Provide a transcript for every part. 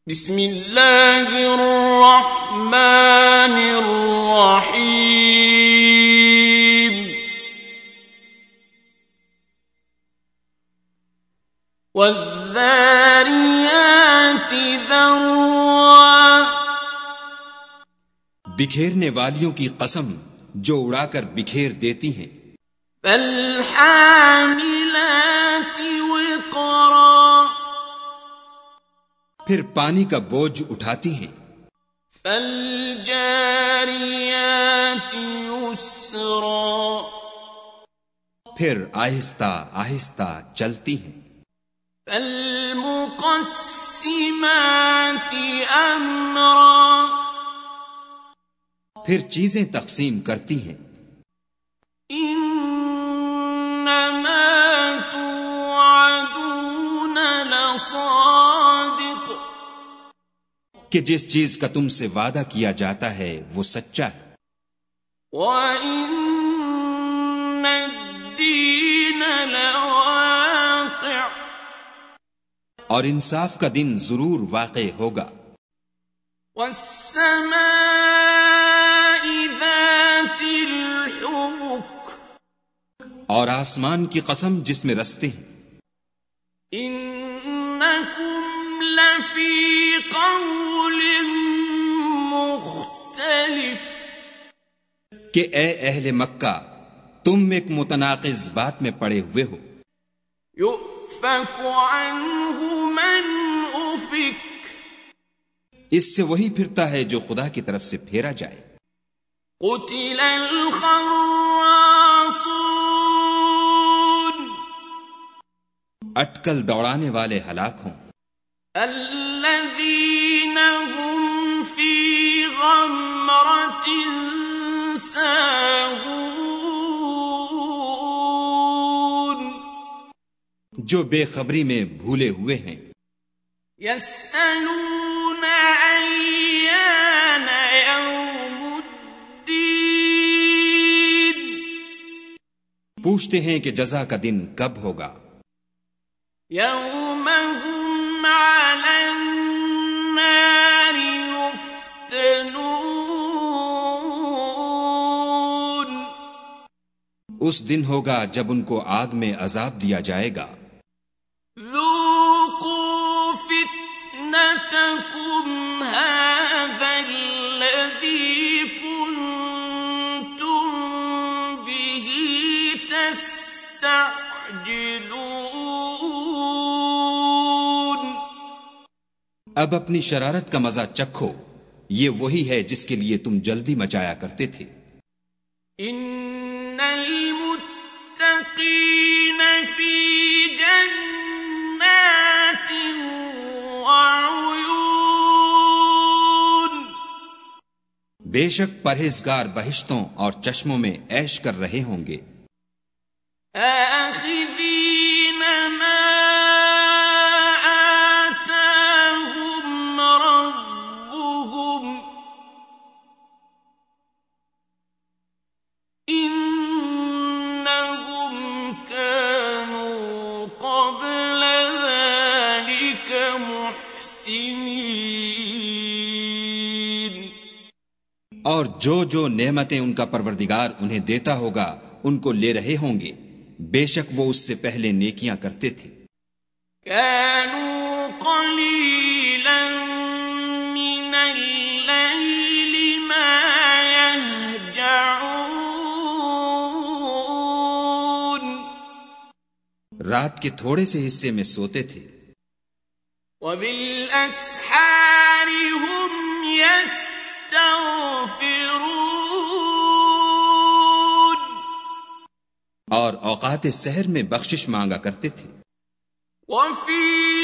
بسم اللہ الرحمن الرحیم والذاریات ذروا بکھیرنے والیوں کی قسم جو اڑا کر بکھیر دیتی ہیں. فالحاملات وقرا پھر پانی کا بوجھ اٹھاتی ہیں. فالجاریات یسرا پھر آہستہ آہستہ چلتی ہیں. فالمقسمات امرا پھر چیزیں تقسیم کرتی ہیں. انما توعدون لصادق کہ جس چیز کا تم سے وعدہ کیا جاتا ہے وہ سچا ہے. وَإِنَّ الدِّينَ لَوَاقِعٌ اور انصاف کا دن ضرور واقع ہوگا. وَالسَّمَاءِ ذَاتِ الْحُبُكِ اور آسمان کی قسم جس میں رستے ہیں. إِنَّكُمْ لَفِي قَوْلٍ مُخْتَلِفٍ کہ اے اہل مکہ تم ایک متناقض بات میں پڑے ہوئے ہو. يُؤْفَكُ عَنْهُ مَنْ أُفِكَ اس سے وہی پھرتا ہے جو خدا کی طرف سے پھیرا جائے. قُتِلَ الْخَرَّاصُونَ اٹکل دوڑانے والے ہلاک ہوں. الَّذِينَ هُمْ فِي غَمْرَةٍ سَاهُونَ جو بے خبری میں بھولے ہوئے ہیں. يَسْأَلُونَ أَيَّانَ يَوْمُ الدِّينِ پوچھتے ہیں کہ جزا کا دن کب ہوگا. يَوْمَ هُمْ عَلَى النَّارِ يُفْتَنُونَ اس دن ہوگا جب ان کو آگ میں عذاب دیا جائے گا. ذُوقُوا فِتْنَتَكُمْ هَذَا الَّذِي كُنتُم بِهِ تَسْتَعْجِلُونَ اب اپنی شرارت کا مزہ چکھو، یہ وہی ہے جس کے لیے تم جلدی مچایا کرتے تھے. إِنَّ الْمُتَّقِينَ فِي جَنَّاتٍ وَعُيُونٍ بے شک پرہیزگار بہشتوں اور چشموں میں عیش کر رہے ہوں گے. آخذین ما آتاہم ربهم انہم كانوا قبل ذلك محسنین اور جو نعمتیں ان کا پروردگار انہیں دیتا ہوگا ان کو لے رہے ہوں گے. بے شک وہ اس سے پہلے نیکیاں کرتے تھے. كانوا قليلا من الليل ما يهجعون رات کے تھوڑے سے حصے میں سوتے تھے. وبالأسحار هم يستغفرون اور اوقات سحر میں بخشش مانگا کرتے تھے. وفي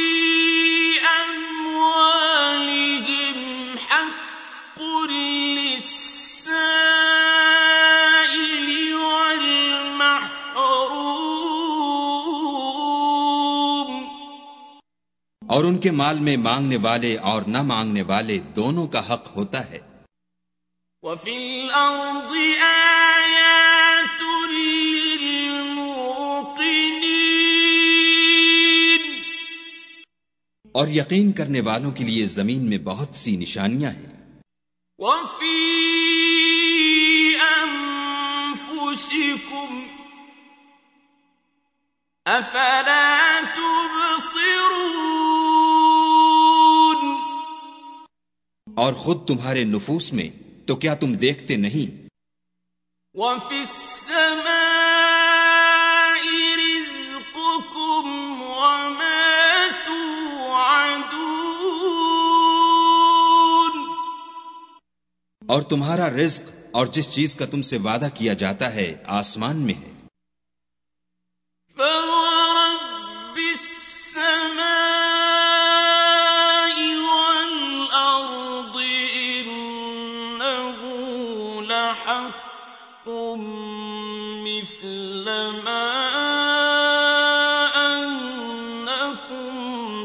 أموالهم حق للسائل والمحروم اور ان کے مال میں مانگنے والے اور نہ مانگنے والے دونوں کا حق ہوتا ہے. وفي الأرض آيات للموقنين اور یقین کرنے والوں کے لیے زمین میں بہت سی نشانیاں ہیں. وَفِي أَنفُسِكُمْ أَفَلَا تُبْصِرُونَ اور خود تمہارے نفوس میں تو کیا تم دیکھتے نہیں؟ وَفِي السَّمَاءِ رِزْقُكُمْ وَمَا تُوعَدُونَ اور تمہارا رزق اور جس چیز کا تم سے وعدہ کیا جاتا ہے آسمان میں ہے. فَوَرَبِّ السَّمَاءِ وَالْأَرْضِ إِنَّهُ لَحَقٌّ مِثْلَ مَا أَنَّكُمْ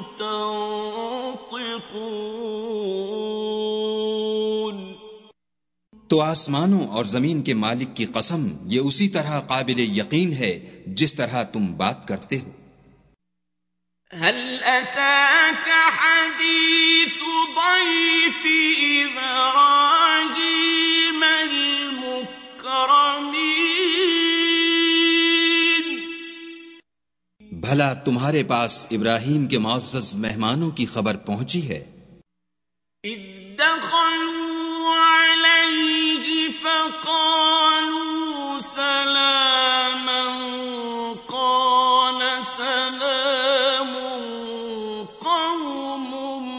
تَنطِقُونَ تو آسمانوں اور زمین کے مالک کی قسم یہ اسی طرح قابل یقین ہے جس طرح تم بات کرتے ہو. هل أتاك حديث ضيف إبراهيم المكرمين بھلا تمہارے پاس ابراہیم کے معزز مہمانوں کی خبر پہنچی ہے؟ إذ دخلوا عليه فقالوا سلاما قال سلام قوم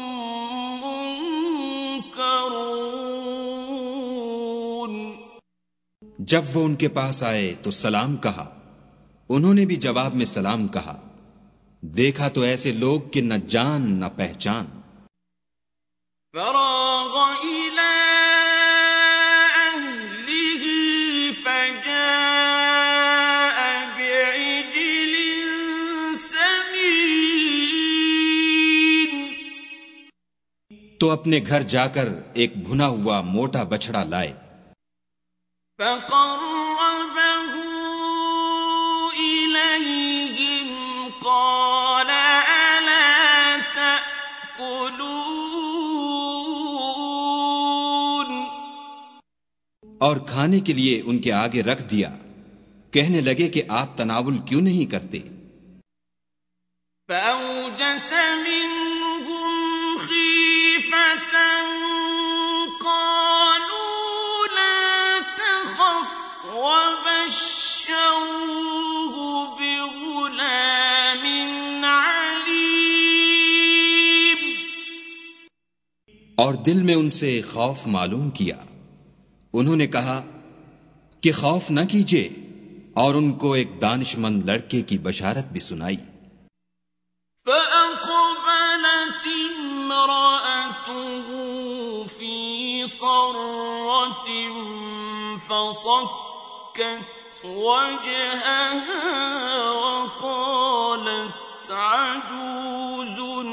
منكرون جب وہ ان کے پاس آئے تو سلام کہا. انہوں نے بھی جواب میں سلام کہا. دیکھا تو ایسے لوگ کہ نہ جان نہ پہچان. فراغ إلى أهله فجاء بعجل سمين تو اپنے گھر جا کر ایک بھنا ہوا موٹا بچڑا لائے. فقربه إليهم قال ألا تأكلون اور کھانے کے لیے ان کے آگے رکھ دیا. کہنے لگے کہ آپ تناول کیوں نہیں کرتے؟ فأوجس منهم خيفة قالوا لا تخف وبشروه بغلام عليم اور دل میں ان سے خوف معلوم کیا. انہوں نے کہا کہ خوف نہ کیجیے، اور ان کو ایک دانش مند لڑکے کی بشارت بھی سنائی. فأقبلت امرأته في صرة فصكت وجهها وقالت عجوز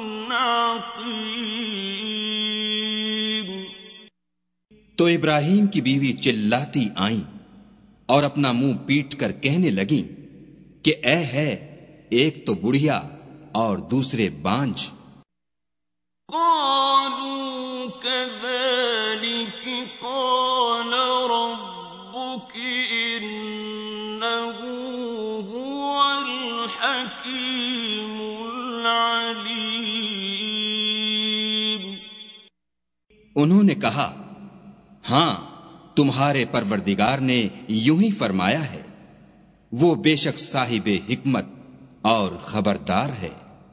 عقيم تو ابراہیم کی بیوی چلاتی آئیں اور اپنا منہ پیٹ کر کہنے لگیں کہ اے ہے ایک تو بڑھیا اور دوسرے بانجھ. قالوا كذلك قال ربك إنه هو الحكيم العليم انہوں نے کہا ہاں تمہارے پروردگار نے یوں ہی فرمایا ہے، وہ بے شک صاحب حکمت اور خبردار ہے.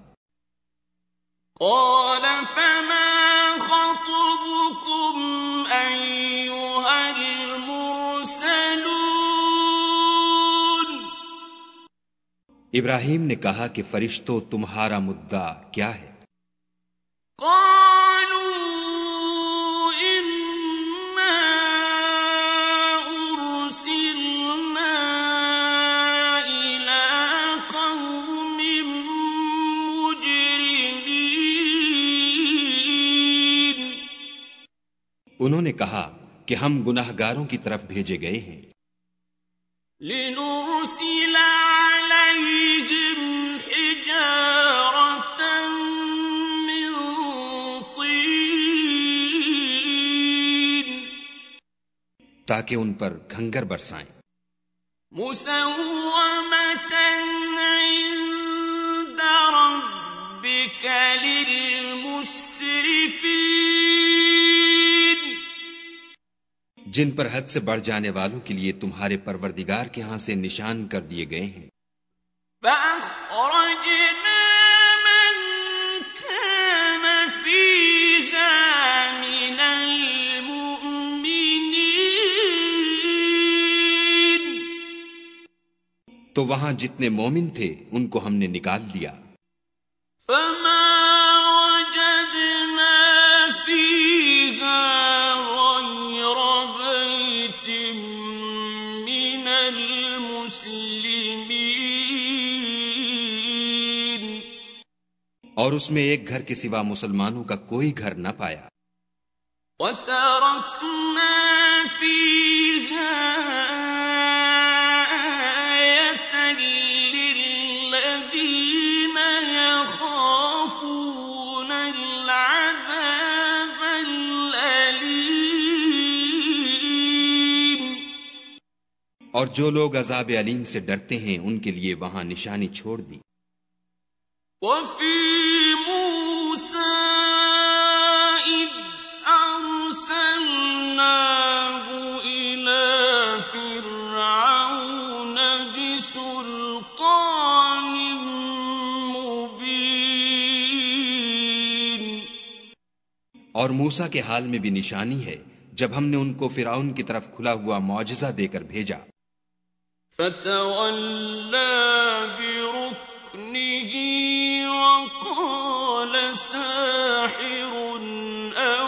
قال فما خطبكم أيها المرسلون ابراہیم نے کہا کہ فرشتوں تمہارا مدعا کیا ہے؟ قالوا إنا أرسلنا إلى قوم مجرمين انہوں نے کہا کہ ہم گناہگاروں کی طرف بھیجے گئے ہیں. لنرسل عليهم حجارة من تاکہ ان پر گھنگر برسائیں۔ مسومة عند ربك للمسرفين، جن پر حد سے بڑھ جانے والوں کے لیے تمہارے پروردگار کے ہاں سے نشان کر دیے گئے ہیں۔ فأخرجنا من كان فيها من المؤمنين، تو وہاں جتنے مومن تھے ان کو ہم نے نکال لیا۔ فما وجدنا فيها غير بيت من المسلمين، اور اس میں ایک گھر کے سوا مسلمانوں کا کوئی گھر نہ پایا۔ وتركنا فيها آية للذين يخافون العذاب الأليم، اور جو لوگ عذاب علیم سے ڈرتے ہیں ان کے لیے وہاں نشانی چھوڑ دی۔ وفي موسى إذ أرسلناه إلى فرعون بسلطان مبين، اور موسیٰ کے حال میں بھی نشانی ہے جب ہم نے ان کو فرعون کی طرف کھلا ہوا معجزہ دے کر بھیجا۔ فتولى بركنه وقال ساحر أو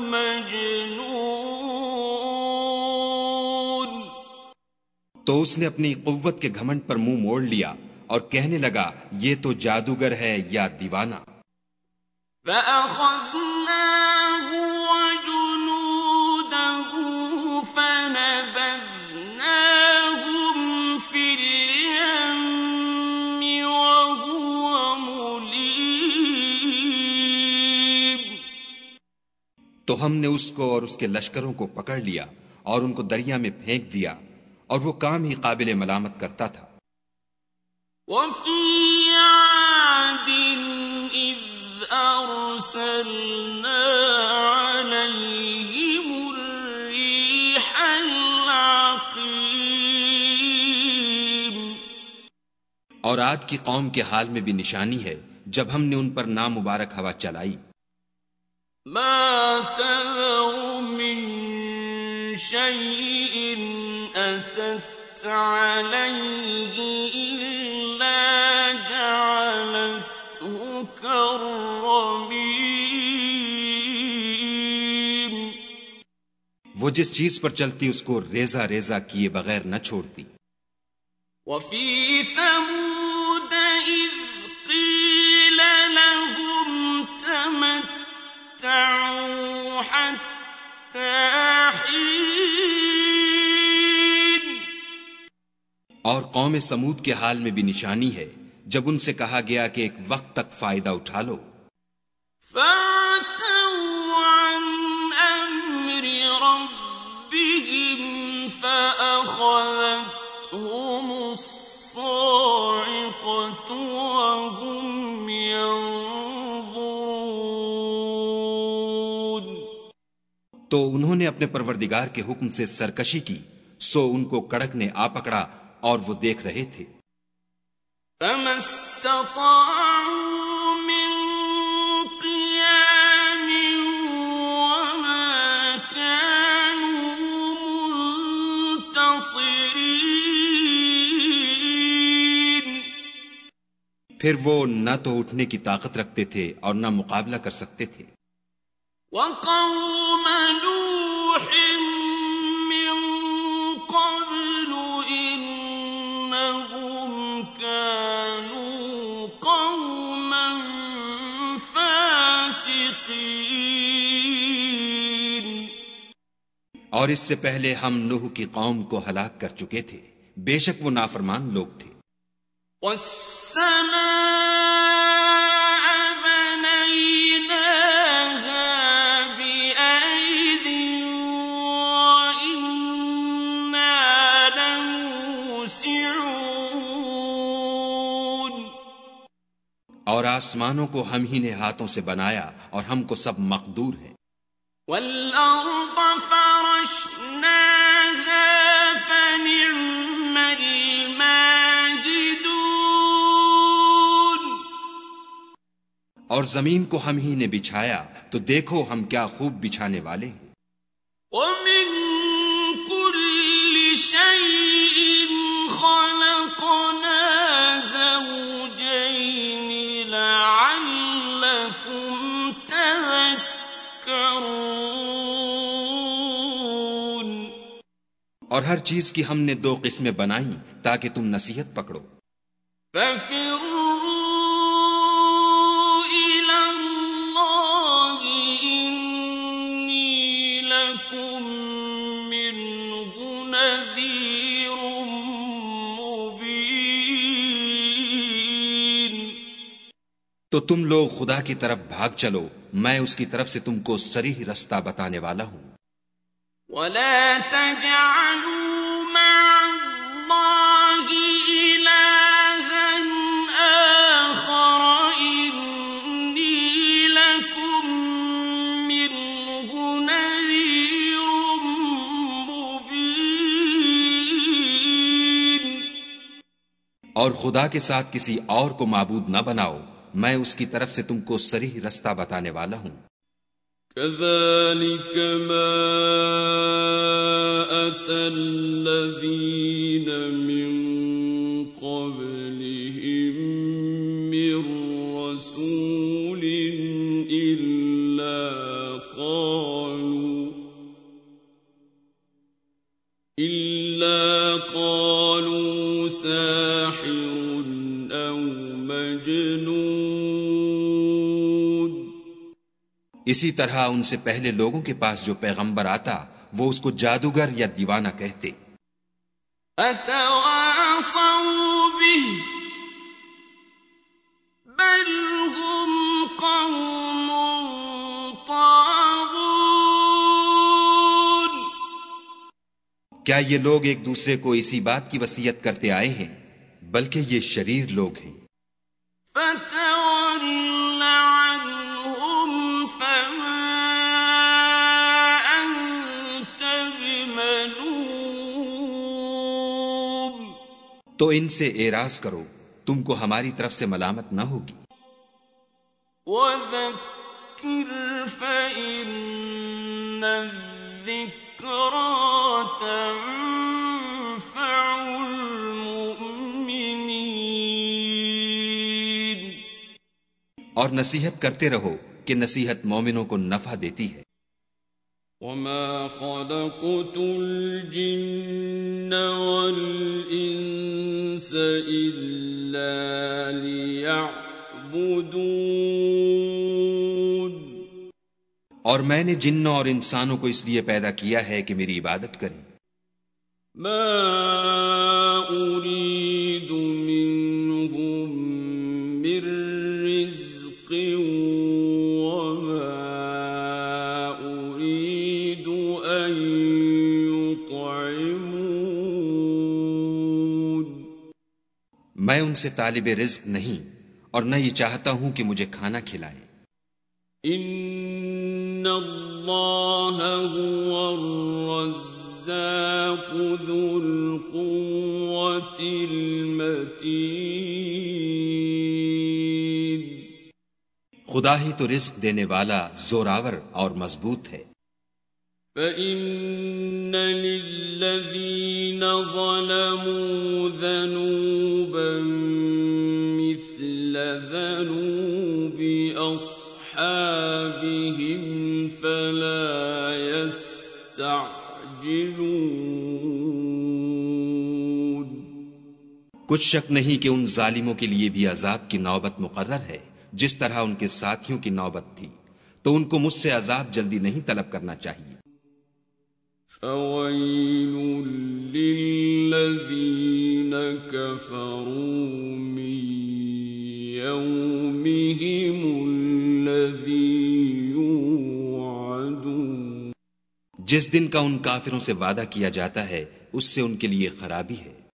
مجنون، تو اس نے اپنی قوت کے گھمنڈ پر منہ موڑ لیا اور کہنے لگا یہ تو جادوگر ہے یا دیوانہ۔ فأخذناه وجنوده فنبذناهم في اليم وهو مليم، تو ہم نے اس کو اور اس کے لشکروں کو پکڑ لیا اور ان کو دریا میں پھینک دیا، اور وہ کام ہی قابل ملامت کرتا تھا۔ وفي عاد إذ أرسلنا عليهم الريح العقيم، اور عاد کی قوم کے حال میں بھی نشانی ہے جب ہم نے ان پر نامبارک ہوا چلائی۔ ما تذر من شيء أتت عليه إلا جعلته كالرميم، وہ جس چیز پر چلتی اس کو ریزہ ریزہ کیے بغیر نہ چھوڑتی۔ وفي ثمود إذ قيل لهم تمتعوا حتى حين، اور قوم سمود کے حال میں بھی نشانی ہے جب ان سے کہا گیا کہ ایک وقت تک فائدہ اٹھا لو۔ فعتوا عن أمر ربهم فأخذتهم الصاعقة وهم ينظرون، تو انہوں نے اپنے پروردگار کے حکم سے سرکشی کی، سو ان کو کڑک نے آ پکڑا اور وہ دیکھ رہے تھے۔ فما استطاعوا من قيام وما كانوا منتصرين، پھر وہ نہ تو اٹھنے کی طاقت رکھتے تھے اور نہ مقابلہ کر سکتے تھے۔ وقوم نوح من قبل إنهم كانوا قوما فاسقين، اور اس سے پہلے ہم نوح کی قوم کو ہلاک کر چکے تھے، بے شک وہ نافرمان لوگ تھے۔ والسماء بنيناها بأيد وإنا آسمانوں کو ہم ہی نے ہاتھوں سے بنایا اور ہم کو سب مقدور ہے. وَالْأَرْضَ فَرَشْنَاهَا فَنِعْمَ الْمَاهِدُونَ. اور زمین کو ہم ہی نے بچھایا تو دیکھو ہم کیا خوب بچھانے والے ہیں. وَمِن كُلِّ شَيْءٍ خَلَقْنَا زَوْجَيْنِ لَعَلَّكُمْ تَذَكَّرُونَ. اور ہر چیز کی ہم نے 2 قسمیں بنائیں تاکہ تم نصیحت پکڑو. فَفِرُّوا إِلَى اللَّهِ إِنِّي لَكُمْ مِنْهُ نَذِيرٌ مُبِينٌ. تو تم لوگ خدا کی طرف بھاگ چلو، میں اس کی طرف سے تم کو صریح رستہ بتانے والا ہوں. وَلَا تَجْعَلُوا مَعَ اللَّهِ إِلَٰهًا آخَرَ إِنِّي لَكُمْ مِنْهُ نَذِيرٌ مُبِينٌ. اور خدا کے ساتھ کسی اور کو معبود نہ بناؤ، میں اس کی طرف سے تم کو صریح رستہ بتانے والا ہوں. كَذَلِكَ مَا أَتَى الَّذِينَ مِن قَبْلِهِم مِّن رَّسُولٍ إِلَّا قَالُوا سَاحِرٌ أَوْ مَجْنُونٌ. اسی طرح ان سے پہلے لوگوں کے پاس جو پیغمبر آتا وہ اس کو جادوگر یا دیوانہ کہتے. أَتَوَاصَوْا بِهِ بَلْ هُمْ قَوْمٌ طَاغُونَ. کیا یہ لوگ ایک دوسرے کو اسی بات کی وصیت کرتے آئے ہیں؟ بلکہ یہ شریر لوگ ہیں. فَتَوَلَّ عَنْهُمْ فَمَا أَنْتَ بِمَلُومٍ. تو ان سے اعراض کرو، تم کو ہماری طرف سے ملامت نہ ہوگی. وَذَكِّرْ فَإِنَّ الذِّكْرَىٰ تَنفَعُ الْمُؤْمِنِينَ. اور نصیحت کرتے رہو کہ نصیحت مومنوں کو نفع دیتی ہے. وَمَا خَلَقْتُ الْجِنَّ وَالْإِنسَ إِلَّا لِيَعْبُدُونِ. اور میں نے جنوں اور انسانوں کو اس لیے پیدا کیا ہے کہ میری عبادت کریں. مَا أُرِيدُ مِنْهُمْ مِنْ رِزْقٍ وَمَا أُرِيدُ أَنْ يُطْعِمُونِ. میں ان سے طالب رزق نہیں اور نہ یہ چاہتا ہوں کہ مجھے کھانا کھلائیں. إِنَّ اللَّهَ هُوَ الرَّزَّاقُ ذُو الْقُوَّةِ الْمَتِينُ. خدا ہی تو رزق دینے والا، زوراور اور مضبوط ہے. فَإِنَّ لِلَّذِينَ ظَلَمُوا ذَنُوبًا مِثْلَ ذَنُوبِ أَصْحَابِهِمْ فَلَا يَسْتَعْجِلُونَ. کچھ شک نہیں کہ ان ظالموں کے لیے بھی عذاب کی نوبت مقرر ہے، جس طرح ان کے ساتھیوں کی نوبت تھی، تو ان کو مجھ سے عذاب جلدی نہیں طلب کرنا چاہیے. فَوَيْلٌ لِّلَّذِينَ كَفَرُوا مِن يَوْمِهِمُ الَّذِي يُوعَدُونَ. جس دن کا ان کافروں سے وعدہ کیا جاتا ہے اس سے ان کے لیے خرابی ہے.